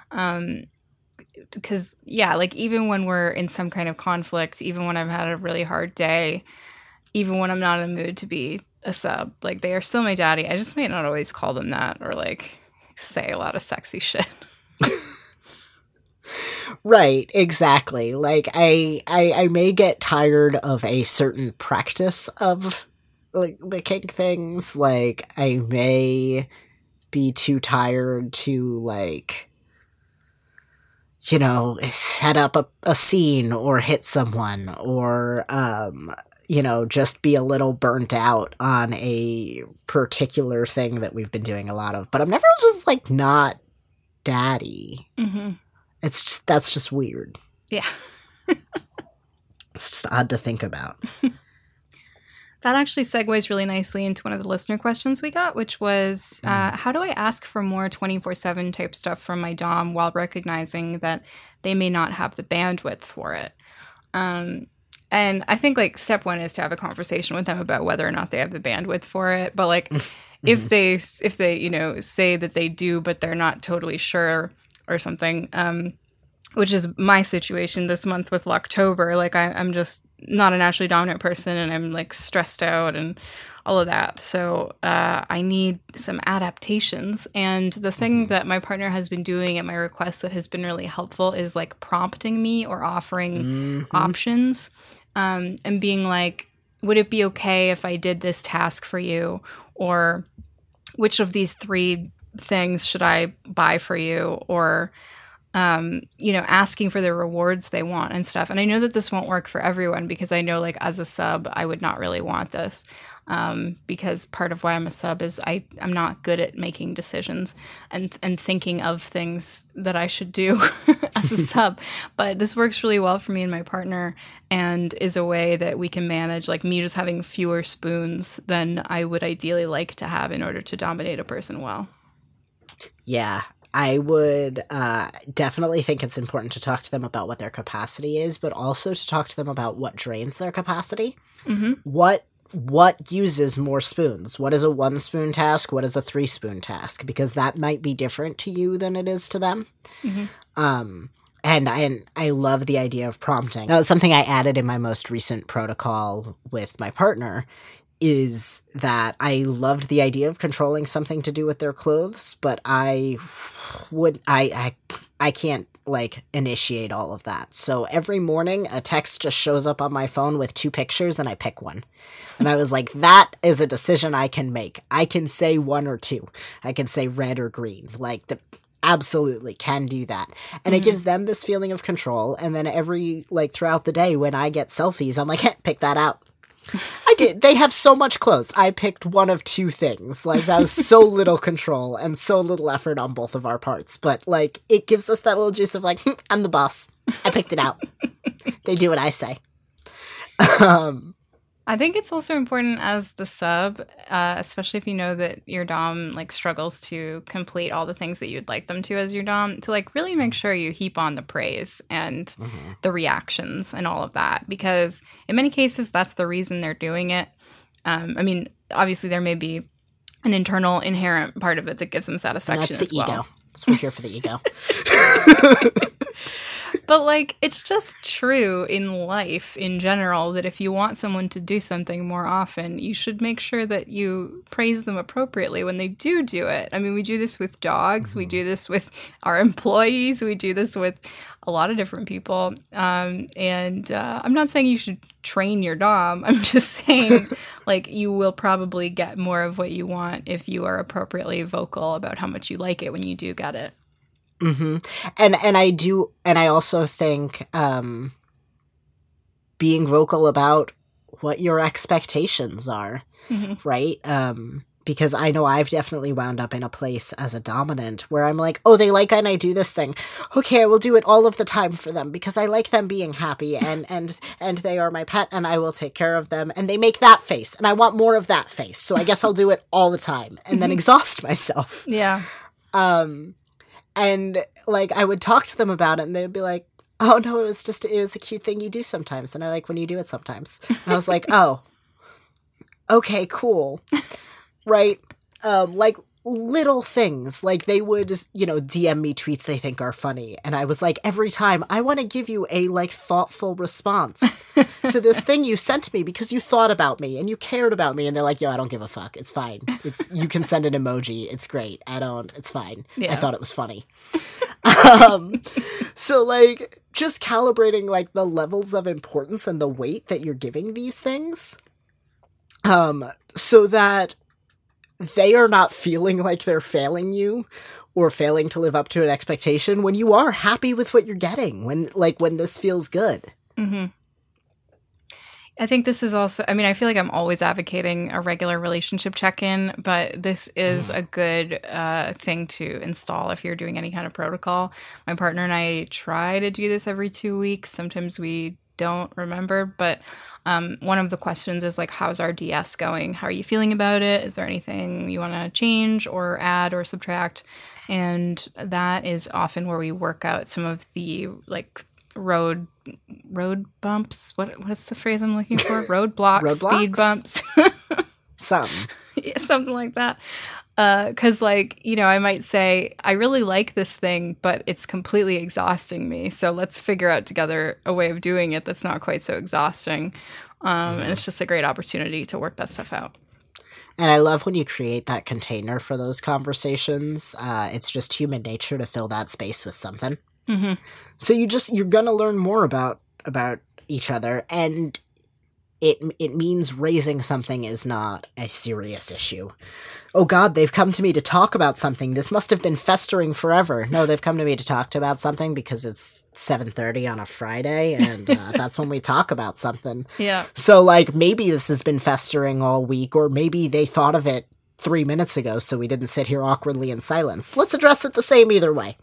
Because yeah, like even when we're in some kind of conflict, even when I've had a really hard day, even when I'm not in the mood to be a sub, like they are still my daddy. I just might not always call them that or like say a lot of sexy shit. Right, exactly. Like I may get tired of a certain practice of like licking things. Like I may be too tired to like, you know, set up a scene or hit someone, or you know, just be a little burnt out on a particular thing that we've been doing a lot of. But I'm never just like not daddy. Mm-hmm. It's just, that's just weird. Yeah. It's just odd to think about. That actually segues really nicely into one of the listener questions we got, which was, how do I ask for more 24/7 type stuff from my dom while recognizing that they may not have the bandwidth for it? And I think like step one is to have a conversation with them about whether or not they have the bandwidth for it. But like if they you know say that they do but they're not totally sure or something, which is my situation this month with Locktober. Like I'm just not a naturally dominant person, and I'm like stressed out and all of that. So I need some adaptations. And the thing that my partner has been doing at my request that has been really helpful is like prompting me or offering options, and being like, would it be okay if I did this task for you? Or which of these 3 things should I buy for you? Or you know, asking for the rewards they want and stuff. And I know that this won't work for everyone, because I know like as a sub, I would not really want this, because part of why I'm a sub is I'm not good at making decisions and thinking of things that I should do as a sub. But this works really well for me and my partner, and is a way that we can manage like me just having fewer spoons than I would ideally like to have in order to dominate a person well. Yeah, I would definitely think it's important to talk to them about what their capacity is, but also to talk to them about what drains their capacity. Mm-hmm. What uses more spoons? What is a 1 spoon task? What is a 3 spoon task? Because that might be different to you than it is to them. Mm-hmm. And I love the idea of prompting. That was something I added in my most recent protocol with my partner, is that I loved the idea of controlling something to do with their clothes, but I can't like initiate all of that. So every morning a text just shows up on my phone with 2 pictures and I pick one. And I was like, that is a decision I can make. I can say 1 or 2. I can say red or green. Like absolutely can do that. And it gives them this feeling of control. And then every like throughout the day when I get selfies, I'm like, pick that out. I did. They have so much clothes. I picked one of 2 things. Like, that was so little control and so little effort on both of our parts. But, like, it gives us that little juice of, like, I'm the boss. I picked it out. They do what I say. I think it's also important as the sub, especially if you know that your dom like struggles to complete all the things that you'd like them to as your dom, to like really make sure you heap on the praise and the reactions and all of that, because in many cases that's the reason they're doing it. I mean, obviously there may be an internal inherent part of it that gives them satisfaction. That's the ego. So we're here for the ego. But, like, it's just true in life in general that if you want someone to do something more often, you should make sure that you praise them appropriately when they do it. I mean, we do this with dogs. We do this with our employees. We do this with a lot of different people. I'm not saying you should train your dom. I'm just saying, like, you will probably get more of what you want if you are appropriately vocal about how much you like it when you do get it. Mm-hmm. And I also think being vocal about what your expectations are, right? Because I know I've definitely wound up in a place as a dominant where I'm like, oh, they like and I do this thing. Okay, I will do it all of the time for them because I like them being happy and they are my pet and I will take care of them. And they make that face and I want more of that face. So I guess I'll do it all the time and then exhaust myself. Yeah. And, like, I would talk to them about it, and they'd be like, oh, no, it was a cute thing you do sometimes, and I like when you do it sometimes. And I was like, oh, okay, cool. Right? Like, little things. Like, they would, DM me tweets they think are funny, and I was like, every time, I want to give you a, like, thoughtful response to this thing you sent me because you thought about me, and you cared about me, and they're like, yo, I don't give a fuck. It's fine. You can send an emoji. It's great. It's fine. Yeah. I thought it was funny. So, like, just calibrating, like, the levels of importance and the weight that you're giving these things, so that they are not feeling like they're failing you or failing to live up to an expectation when you are happy with what you're getting, when this feels good. Mm-hmm. I think this is also, I mean, I feel like I'm always advocating a regular relationship check-in, but this is a good thing to install if you're doing any kind of protocol. My partner and I try to do this every 2 weeks. Sometimes we don't remember, but one of the questions is like, how's our DS going? How are you feeling about it? Is there anything you want to change or add or subtract? And that is often where we work out some of the like road bumps. What's the phrase I'm looking for? Roadblocks, speed bumps. Something like that. Because, like, I might say, I really like this thing, but it's completely exhausting me. So let's figure out together a way of doing it that's not quite so exhausting. And it's just a great opportunity to work that stuff out. And I love when you create that container for those conversations. It's just human nature to fill that space with something. Mm-hmm. So you're going to learn more about each other. And it means raising something is not a serious issue. Oh God, they've come to me to talk about something. This must have been festering forever. No, they've come to me to talk about something because it's 7:30 on a Friday, and that's when we talk about something. Yeah. So, like, maybe this has been festering all week, or maybe they thought of it 3 minutes ago, so we didn't sit here awkwardly in silence. Let's address it the same either way.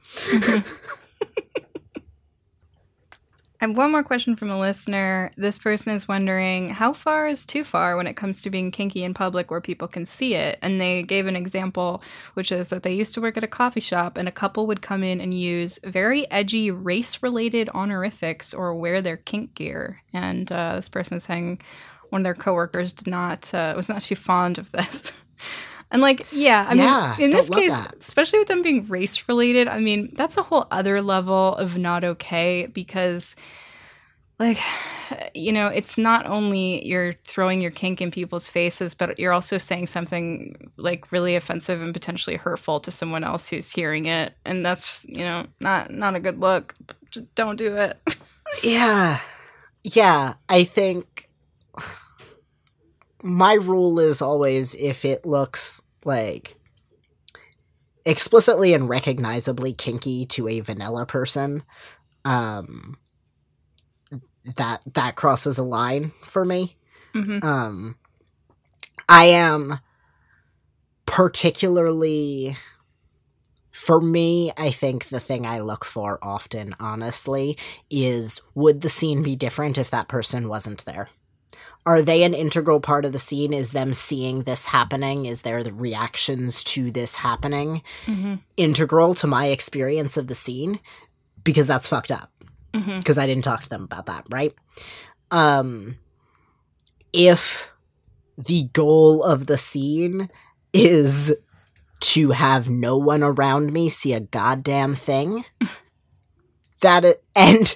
I have one more question from a listener. This person is wondering, how far is too far when it comes to being kinky in public where people can see it? And they gave an example, which is that they used to work at a coffee shop and a couple would come in and use very edgy race-related honorifics or wear their kink gear. And this person was saying one of their coworkers was not too fond of this. And, like, yeah, I mean, in this case, especially with them being race-related, I mean, that's a whole other level of not okay because, like, it's not only you're throwing your kink in people's faces, but you're also saying something, like, really offensive and potentially hurtful to someone else who's hearing it. And that's, not a good look. Just don't do it. Yeah. Yeah, I think my rule is always if it looks like explicitly and recognizably kinky to a vanilla person, that crosses a line for me. Mm-hmm. I am particularly For me, I think the thing I look for often, honestly, is would the scene be different if that person wasn't there? Are they an integral part of the scene? Is them seeing this happening? Is there the reactions to this happening integral to my experience of the scene? Because that's fucked up. Because I didn't talk to them about that, right? If the goal of the scene is to have no one around me see a goddamn thing, and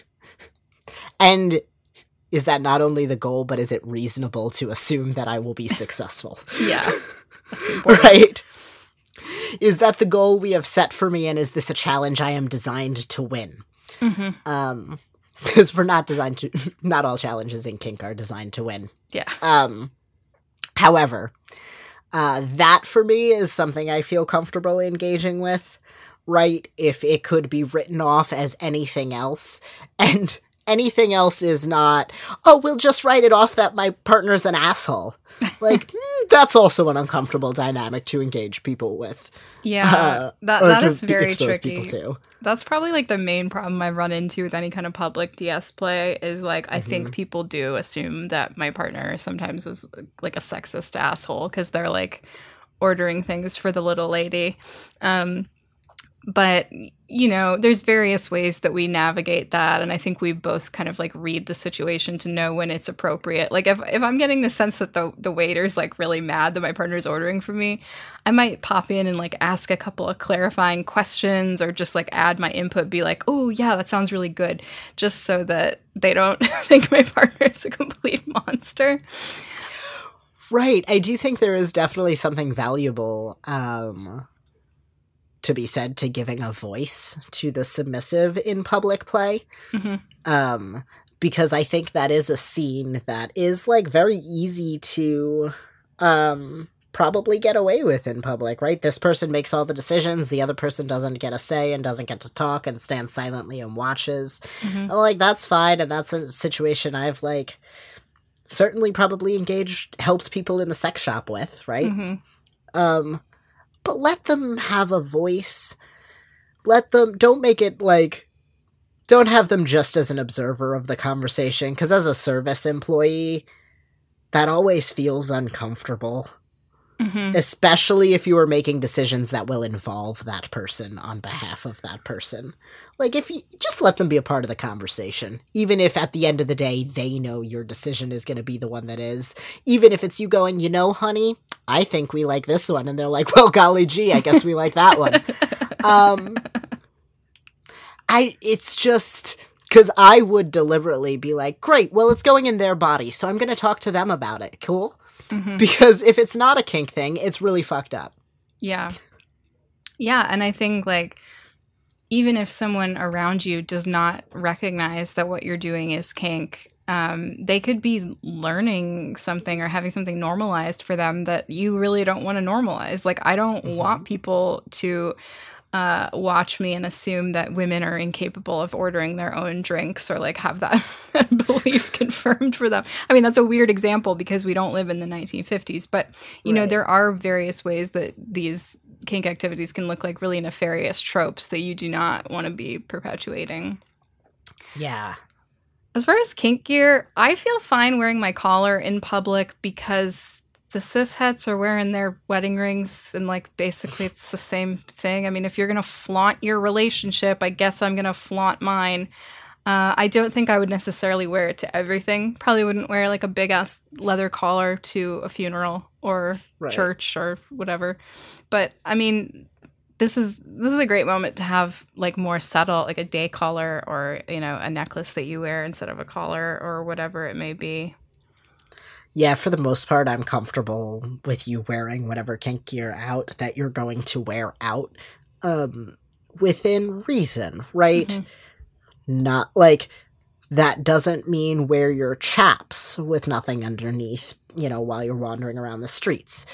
is that not only the goal, but is it reasonable to assume that I will be successful? Yeah. Right? Is that the goal we have set for me, and is this a challenge I am designed to win? Because we're not designed to... Not all challenges in kink are designed to win. Yeah. However, that for me is something I feel comfortable engaging with, right? If it could be written off as anything else, and... anything else is not, oh, we'll just write it off that my partner's an asshole. Like, that's also an uncomfortable dynamic to engage people with. Yeah, that is very expose tricky. People to. That's probably like the main problem I run into with any kind of public DS play is like, I think people do assume that my partner sometimes is like a sexist asshole because they're like ordering things for the little lady. But, you know, there's various ways that we navigate that. And I think we both kind of like read the situation to know when it's appropriate. Like if I'm getting the sense that the waiter's like really mad that my partner's ordering for me, I might pop in and like ask a couple of clarifying questions or just like add my input, be like, oh yeah, that sounds really good. Just so that they don't think my partner's a complete monster. Right. I do think there is definitely something valuable, to be said to giving a voice to the submissive in public play. Because I think that is a scene that is like very easy to probably get away with in public, right? This person makes all the decisions, the other person doesn't get a say and doesn't get to talk and stands silently and watches. And, like, that's fine, and that's a situation I've like certainly probably helped people in the sex shop with, right? But let them have a voice. Don't make it like, don't have them just as an observer of the conversation, because as a service employee, that always feels uncomfortable. Especially if you are making decisions that will involve that person on behalf of that person. Like, if you just let them be a part of the conversation, even if at the end of the day, they know your decision is going to be the one that is, even if it's you going, you know, honey, I think we like this one. And they're like, well, golly gee, I guess we like that one. It's just, because I would deliberately be like, great, well, it's going in their body, so I'm going to talk to them about it. Cool? Because if it's not a kink thing, it's really fucked up. Yeah. Yeah, and I think, like, even if someone around you does not recognize that what you're doing is kink, they could be learning something or having something normalized for them that you really don't want to normalize. Like, I don't want people to watch me and assume that women are incapable of ordering their own drinks or like have that belief confirmed for them. I mean, that's a weird example because we don't live in the 1950s, but you know, there are various ways that these kink activities can look like really nefarious tropes that you do not want to be perpetuating. Yeah. As far as kink gear, I feel fine wearing my collar in public because the cis-hets are wearing their wedding rings, and like basically it's the same thing. I mean, if you're gonna flaunt your relationship, I guess I'm gonna flaunt mine. I don't think I would necessarily wear it to everything. Probably wouldn't wear like a big ass leather collar to a funeral or church or whatever. But I mean, this is a great moment to have like more subtle, like a day collar or, you know, a necklace that you wear instead of a collar or whatever it may be. Yeah, for the most part, I'm comfortable with you wearing whatever kink gear out that you're going to wear out, within reason, right? Not, like, that doesn't mean wear your chaps with nothing underneath, you know, while you're wandering around the streets.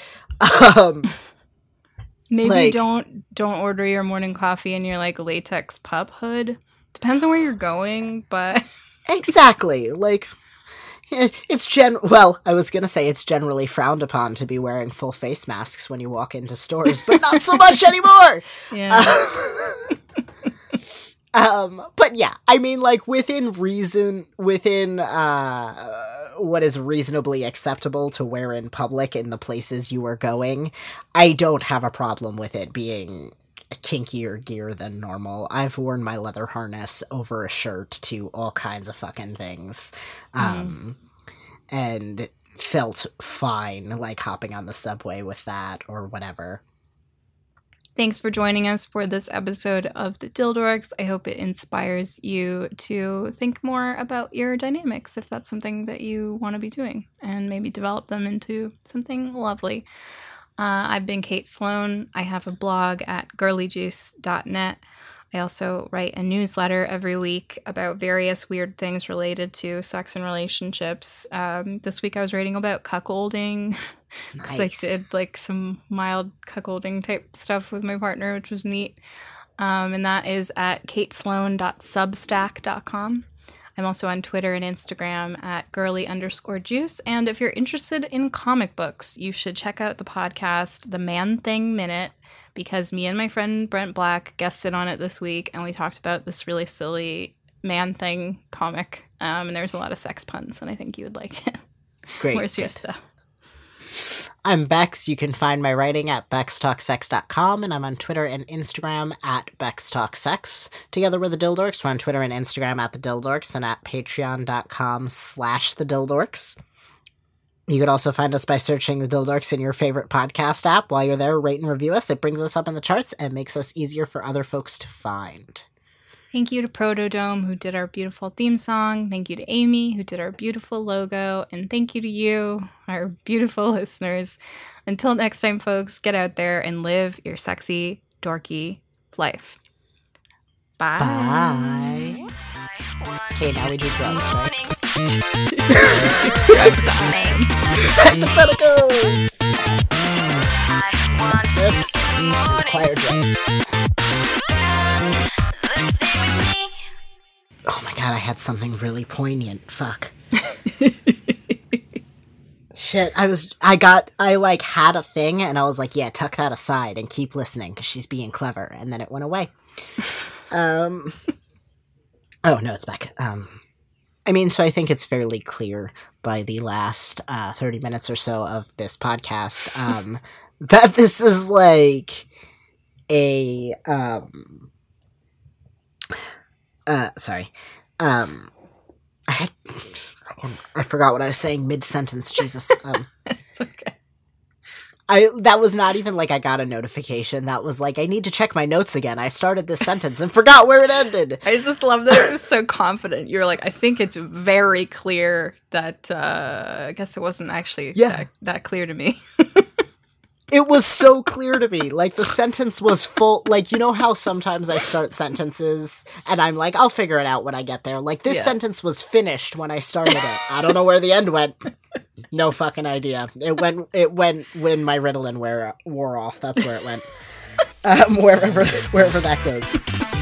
Maybe like, don't order your morning coffee in your, like, latex pup hood. Depends on where you're going, but... Exactly, like... I was gonna say it's generally frowned upon to be wearing full face masks when you walk into stores, but not so much anymore. Yeah. But yeah, I mean, like, within reason, within what is reasonably acceptable to wear in public in the places you are going, I don't have a problem with it being kinkier gear than normal. I've worn my leather harness over a shirt to all kinds of fucking things, and felt fine, like, hopping on the subway with that or whatever. Thanks for joining us for this episode of The Dildorks. I hope it inspires you to think more about your dynamics, if that's something that you want to be doing, and maybe develop them into something lovely. I've been Kate Sloan. I have a blog at girlyjuice.net. I also write a newsletter every week about various weird things related to sex and relationships. This week I was writing about cuckolding. Because I did like some mild cuckolding type stuff with my partner, which was neat. And that is at katesloan.substack.com. I'm also on Twitter and Instagram at girly_juice. And if you're interested in comic books, you should check out the podcast, The Man Thing Minute, because me and my friend Brent Black guested on it this week, and we talked about this really silly Man Thing comic. And there's a lot of sex puns, and I think you would like it. Great. Where's your stuff? I'm Bex. You can find my writing at bextalksex.com, and I'm on Twitter and Instagram at bextalksex. Together with the Dildorks, we're on Twitter and Instagram at the Dildorks and at patreon.com/the Dildorks. You could also find us by searching the Dildorks in your favorite podcast app. While you're there, rate and review us. It brings us up in the charts and makes us easier for other folks to find. Thank you to Protodome, who did our beautiful theme song. Thank you to Amy, who did our beautiful logo. And thank you to you, our beautiful listeners. Until next time, folks, get out there and live your sexy, dorky life. Bye. Bye. Okay, now we do drugs, right? Drugs time. Hypotheticals! This require drugs. Oh my god, I had something really poignant. Fuck. Shit, I had a thing, and I was like, yeah, tuck that aside and keep listening, because she's being clever, and then it went away. Oh, no, it's back. I mean, so I think it's fairly clear by the last 30 minutes or so of this podcast, that this is like a, I forgot what I was saying mid-sentence, Jesus. It's okay. That was not even like I got a notification. That was like, I need to check my notes again. I started this sentence and forgot where it ended. I just love that it was so confident. You're like, I think it's very clear that, I guess it wasn't actually that clear to me. It was so clear to me. Like, the sentence was full. Like, you know how sometimes I start sentences and I'm like, I'll figure it out when I get there. Like, this sentence was finished when I started it. I don't know where the end went. No fucking idea. It went when my Ritalin wore off. That's where it went. Wherever that goes.